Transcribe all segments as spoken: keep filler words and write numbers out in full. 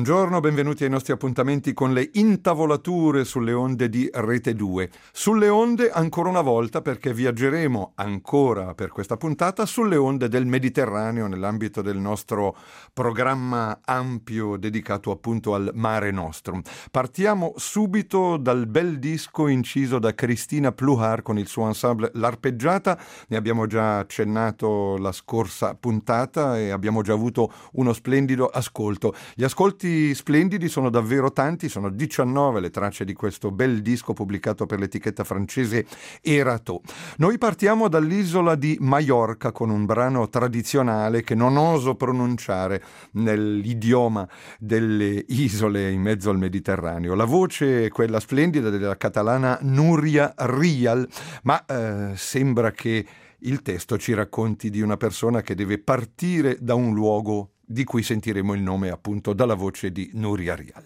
Buongiorno, benvenuti ai nostri appuntamenti con le intavolature sulle onde di Rete due. Sulle onde ancora una volta, perché viaggeremo ancora per questa puntata sulle onde del Mediterraneo nell'ambito del nostro programma ampio dedicato appunto al Mare Nostrum. Partiamo subito dal bel disco inciso da Cristina Pluhar con il suo ensemble L'Arpeggiata. Ne abbiamo già accennato la scorsa puntata e abbiamo già avuto uno splendido ascolto. Gli ascolti splendidi sono davvero tanti, sono diciannove le tracce di questo bel disco pubblicato per l'etichetta francese Erato. Noi partiamo dall'isola di Maiorca con un brano tradizionale che non oso pronunciare nell'idioma delle isole in mezzo al Mediterraneo. La voce è quella splendida della catalana Núria Rial, ma eh, sembra che il testo ci racconti di una persona che deve partire da un luogo di cui sentiremo il nome appunto dalla voce di Núria Rial.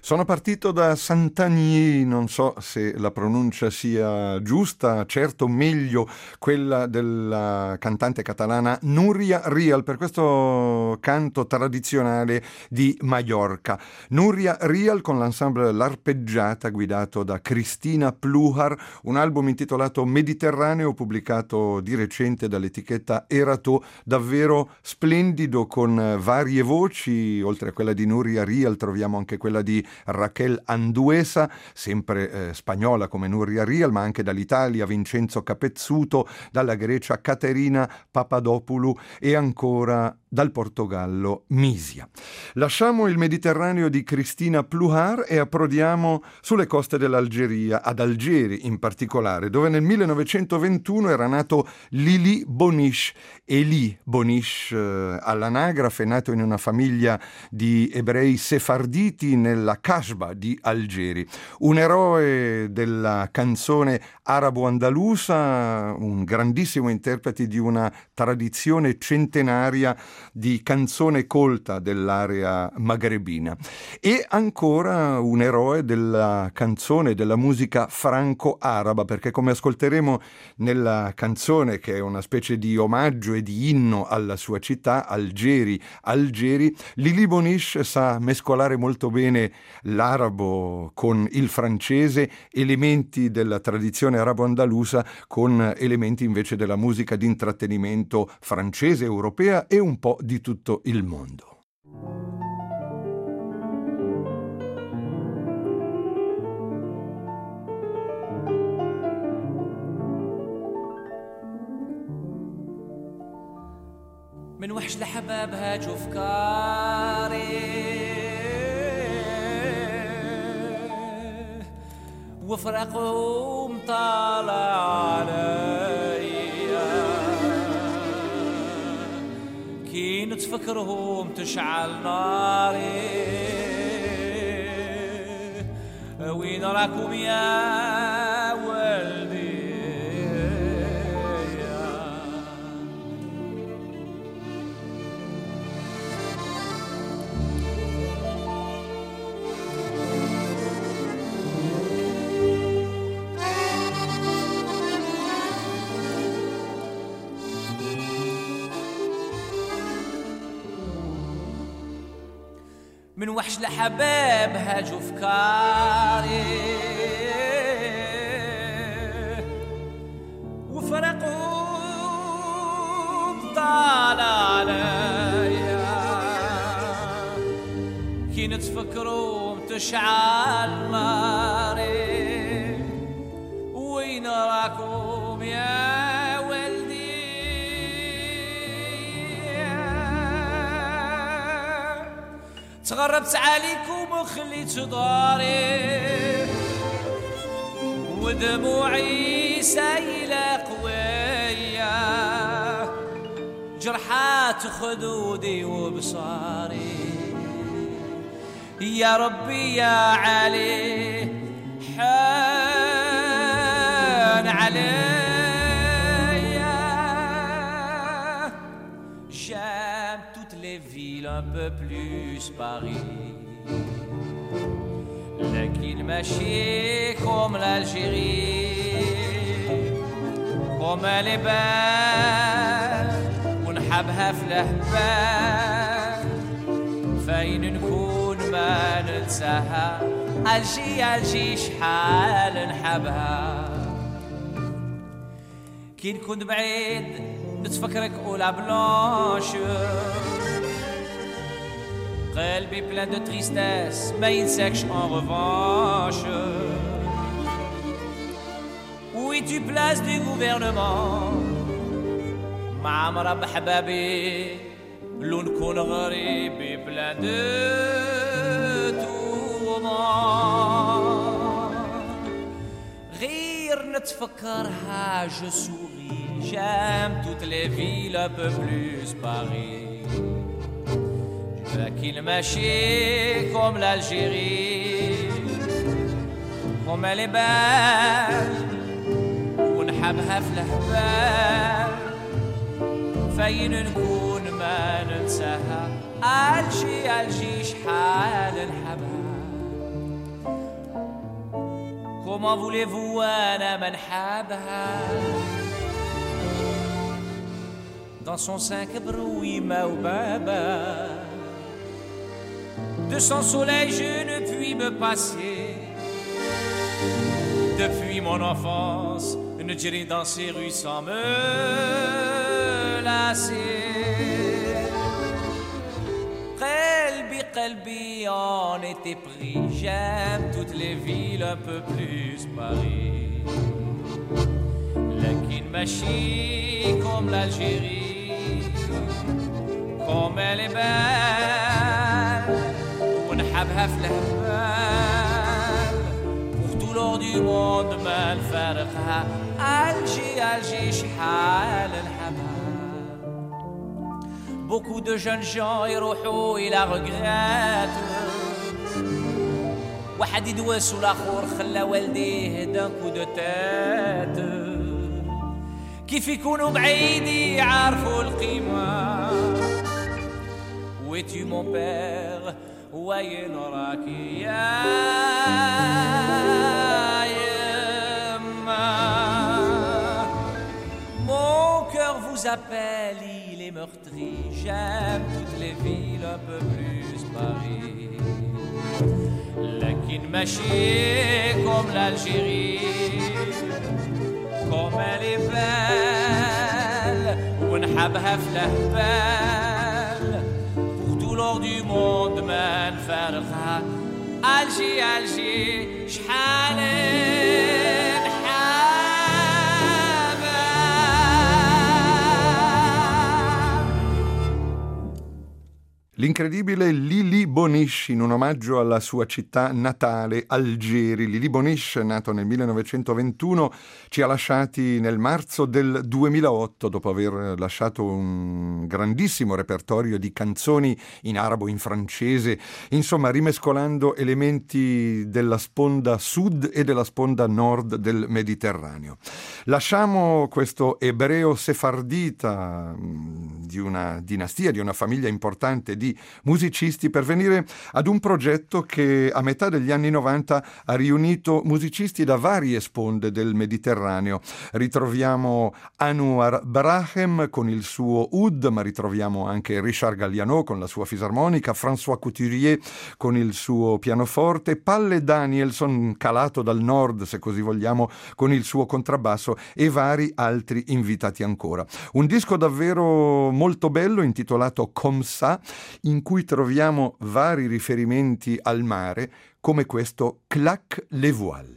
Sono partito da Sant'Agny, non so se la pronuncia sia giusta, certo meglio quella della cantante catalana Núria Rial per questo canto tradizionale di Maiorca. Núria Rial con l'ensemble L'Arpeggiata guidato da Cristina Pluhar, un album intitolato Mediterraneo pubblicato di recente dall'etichetta Erato, davvero splendido con varie voci, oltre a quella di Núria Rial troviamo anche quella di Raquel Anduesa, sempre eh, spagnola come Núria Rial, ma anche dall'Italia Vincenzo Capezzuto, dalla Grecia Caterina Papadopoulou e ancora dal Portogallo Misia. Lasciamo il Mediterraneo di Cristina Pluhar e approdiamo sulle coste dell'Algeria, ad Algeri in particolare, dove nel millenovecentoventuno era nato Lili Bonish. Eli Bonish, eh, all'anagrafe, nato in una famiglia di ebrei sefarditi nella Kasbah di Algeri. Un eroe della canzone arabo-andalusa, un grandissimo interprete di una tradizione centenaria di canzone colta dell'area magrebina e ancora un eroe della canzone, della musica franco-araba, perché come ascolteremo nella canzone, che è una specie di omaggio e di inno alla sua città, Algeri, Algeri, Lili Bonish sa mescolare molto bene l'arabo con il francese, elementi della tradizione arabo-andalusa con elementi invece della musica di intrattenimento francese, europea e un po' di tutto il mondo. من وحش الأحباب هاجوا فكاري وفرقهم طالع عليا كي نتفكرهم تشعل ناري وين راكم يا ولدي من وحش الأحباب هاجوا فكاري وفرقهم طال عليا كي نتفكرهم تشعل ناري وين راكم يا تغربت عليكم وخليت داري ودموعي سايلة قوية جرحات خدودي وبصاري يا ربي يا علي حان عليا j'aime toutes les villes un peu plus Paris لكن ماشي comme l'Algérie comme elle est belle ونحبها في الهبال فين نكون ما ننساها الجي الجي شحال نحبها كي نكون بعيد نتفكرك أولا بلانش قلبي plein de tristesse ما ينساكش en revanche Oui tu places du gouvernement مع مرب حبابي لو نكون غريبي plein de tourments غير نتفكرها je souris J'aime toutes les villes un peu plus Paris لكن ماشي comme l'Algérie comme elle est belle ونحبها في الهبال فين نكون ما ننساها الجي الجي شحال نحبها Comment voulez-vous أنا من حابها dans son sein brouille ma baba. De son soleil je ne puis me passer. Depuis mon enfance, ne dirai dans ces rues sans me lasser. Qalbi, qalbi en était pris. J'aime toutes les villes, un peu plus Paris. Lakin machi comme l'Algérie, comme elle est belle. ونحبها في الهبال. Pour tout l'or du monde ما نفارقها. Alger, Alger, شحال نحبها. Beaucoup de jeunes gens يروحوا إلى regrettent. واحد يدوس والآخر خلى والديه d'un coup de tête. كيف يكونوا بعيدي يعرفوا القيمة. Où es-tu mon père? وين راك يا يما. Mon cœur vous appelle, il est meurtri. J'aime toutes les villes, un peu plus Paris. لكن ماشي comme l'Algérie, comme elle est belle. ونحبها في الهبال. Pour tout l'or du monde ما نفارقها. Alger, Alger, شحال L'incredibile Lili Bonish, in un omaggio alla sua città natale, Algeri. Lili Bonish, nato nel millenovecentoventuno, ci ha lasciati nel marzo del duemilaotto, dopo aver lasciato un grandissimo repertorio di canzoni in arabo, in francese, insomma rimescolando elementi della sponda sud e della sponda nord del Mediterraneo. Lasciamo questo ebreo sefardita di una dinastia, di una famiglia importante di musicisti, per venire ad un progetto che a metà degli anni novanta ha riunito musicisti da varie sponde del Mediterraneo. Ritroviamo Anouar Brahem con il suo oud, ma ritroviamo anche Richard Galliano con la sua fisarmonica, François Couturier con il suo pianoforte, Palle Danielson, calato dal nord se così vogliamo, con il suo contrabbasso, e vari altri invitati ancora. Un disco davvero molto bello intitolato Comme ça, in cui troviamo vari riferimenti al mare, come questo Claque les voiles.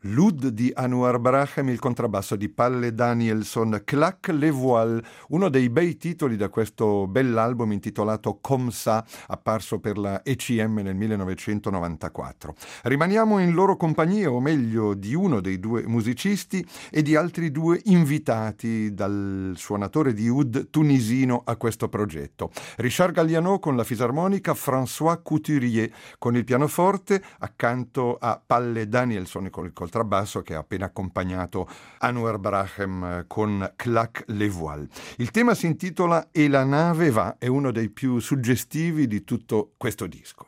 l'oud di Anouar Brahim, il contrabbasso di Palle Danielson, Clac les voiles, uno dei bei titoli da questo bell'album intitolato Comme ça, apparso per la E C M nel millenovecentonovantaquattro. Rimaniamo in loro compagnia, o meglio di uno dei due musicisti e di altri due invitati dal suonatore di oud tunisino a questo progetto. Richard Galliano con la fisarmonica, François Couturier con il pianoforte, accanto a Palle Danielson con il contrabbasso, che ha appena accompagnato Anouar Brahim con Clac les voiles. Il tema si intitola E la nave va, è uno dei più suggestivi di tutto questo disco.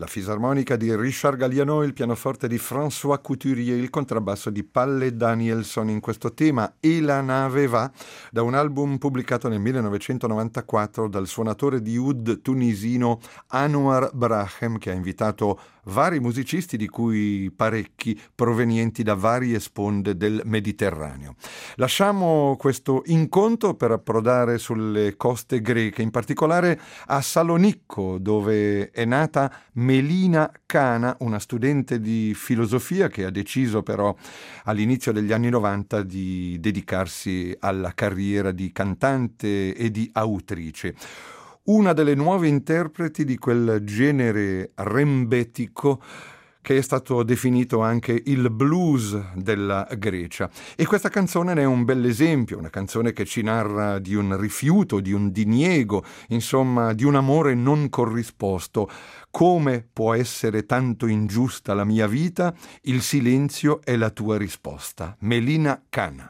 la fisarmonica di Richard Galliano, il pianoforte di François Couturier, il contrabbasso di Palle Danielson in questo tema E la nave va, da un album pubblicato nel millenovecentonovantaquattro dal suonatore di oud tunisino Anouar Brahim, che ha invitato vari musicisti, di cui parecchi provenienti da varie sponde del Mediterraneo. Lasciamo questo incontro per approdare sulle coste greche, in particolare a Salonicco, dove è nata Melina Cana, una studente di filosofia che ha deciso però all'inizio degli anni novanta di dedicarsi alla carriera di cantante e di autrice. Una delle nuove interpreti di quel genere rembetico che è stato definito anche il blues della Grecia. E questa canzone ne è un bell'esempio, una canzone che ci narra di un rifiuto, di un diniego, insomma di un amore non corrisposto. Come può essere tanto ingiusta la mia vita? Il silenzio è la tua risposta. Melina Cana.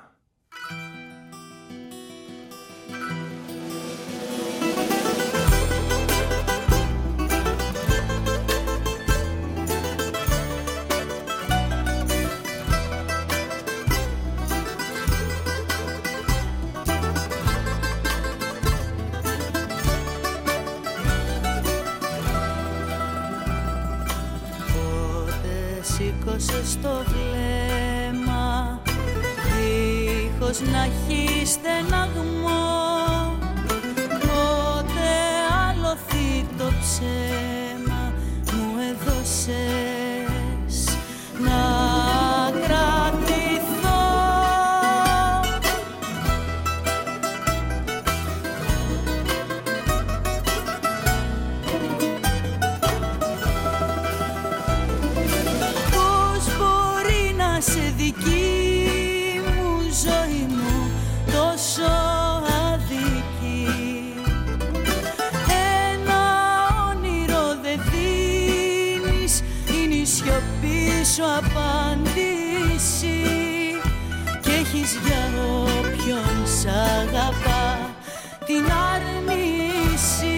Σήκωσε στο βλέμμα δίχως να έχει στεναγμό. Πότε άλλοθη το ψέμα μου έδωσες να κρατηθώ. Σε δική μου ζωή μου τόσο αδική, ένα όνειρο δεν δίνεις, είναι η σιωπή σου απάντηση και έχεις για όποιον σ' αγαπά την άρνηση.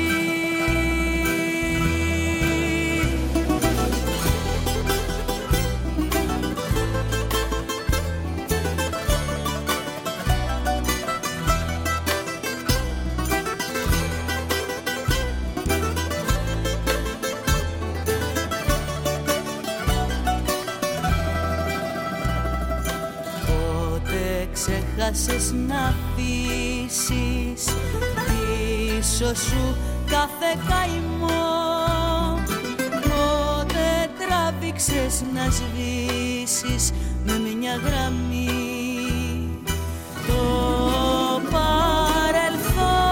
Ξέχασες να αφήσεις πίσω σου κάθε καημό. Πότε τράβηξες να σβήσεις με μια γραμμή το παρελθόν.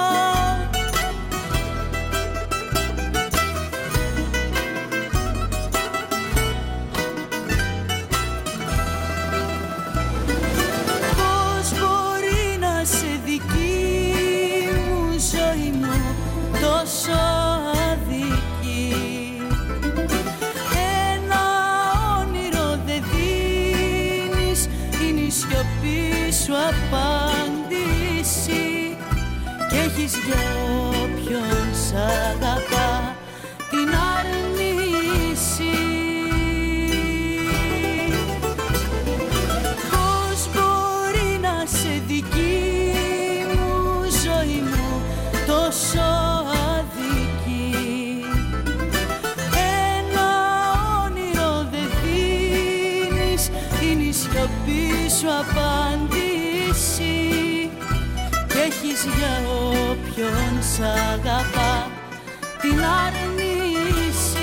Τόσο αδική, ένα όνειρο δεν δίνεις, είναι η σιωπή σου απάντηση και έχεις για όποιον σ' αγαπά την άρνηση. Πώς μπορεί να σε δική μου ζωή μου τόσο σου απάντηση και έχεις για όποιον σ' αγαπά την άρνηση.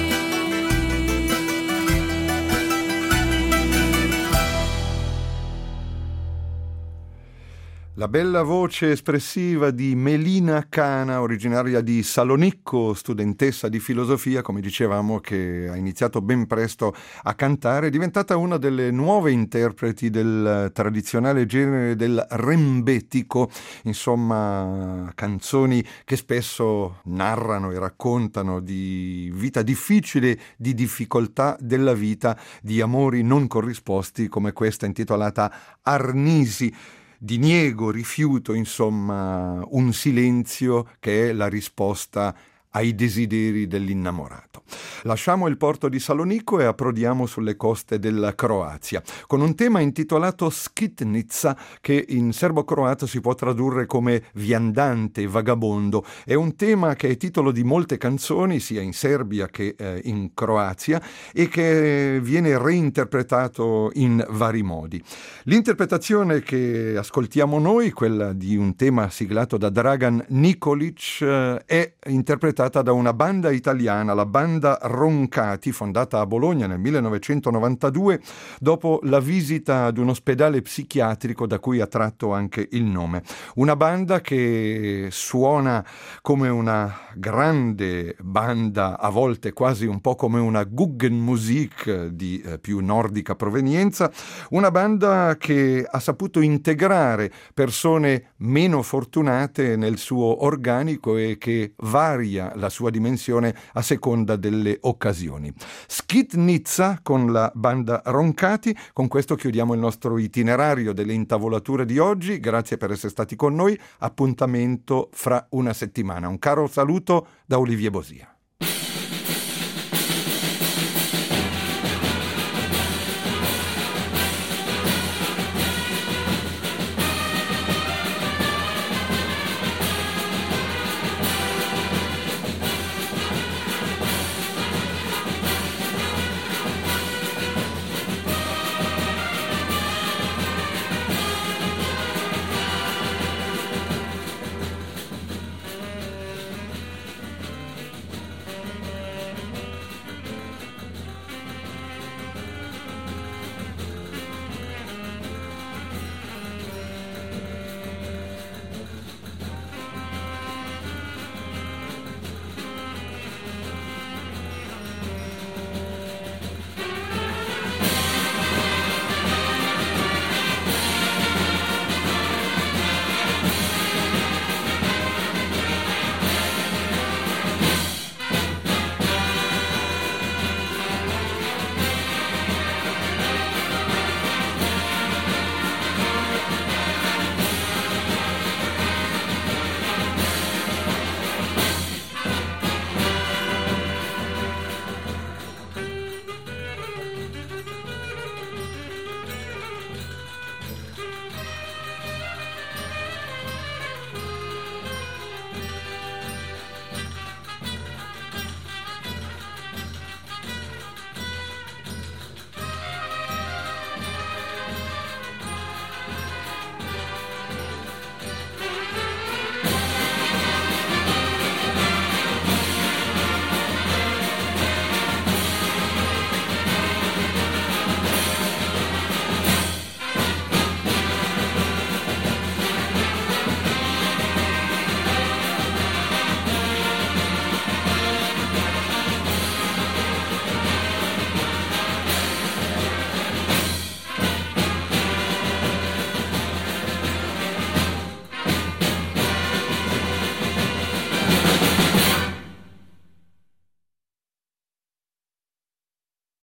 La bella voce espressiva di Melina Cana, originaria di Salonicco, studentessa di filosofia, come dicevamo, che ha iniziato ben presto a cantare, è diventata una delle nuove interpreti del tradizionale genere del rembetico, insomma canzoni che spesso narrano e raccontano di vita difficile, di difficoltà della vita, di amori non corrisposti, come questa intitolata Arnisi. Diniego, rifiuto, insomma un silenzio che è la risposta ai desideri dell'innamorato. Lasciamo il porto di Salonico e approdiamo sulle coste della Croazia, con un tema intitolato Skitnica, che in serbo-croato si può tradurre come viandante, vagabondo. È un tema che è titolo di molte canzoni, sia in Serbia che eh, in Croazia, e che viene reinterpretato in vari modi. L'interpretazione che ascoltiamo noi, quella di un tema siglato da Dragan Nikolic, eh, è interpretata da una banda italiana, la banda Roncati, fondata a Bologna nel millenovecentonovantadue dopo la visita ad un ospedale psichiatrico da cui ha tratto anche il nome. Una banda che suona come una grande banda, a volte quasi un po' come una Guggenmusik di eh, più nordica provenienza, una banda che ha saputo integrare persone meno fortunate nel suo organico e che varia la sua dimensione a seconda delle occasioni. Skitnica con la banda Roncati. Con questo chiudiamo il nostro itinerario delle intavolature di oggi. Grazie per essere stati con noi. Appuntamento fra una settimana. Un caro saluto da Olivier Bosia.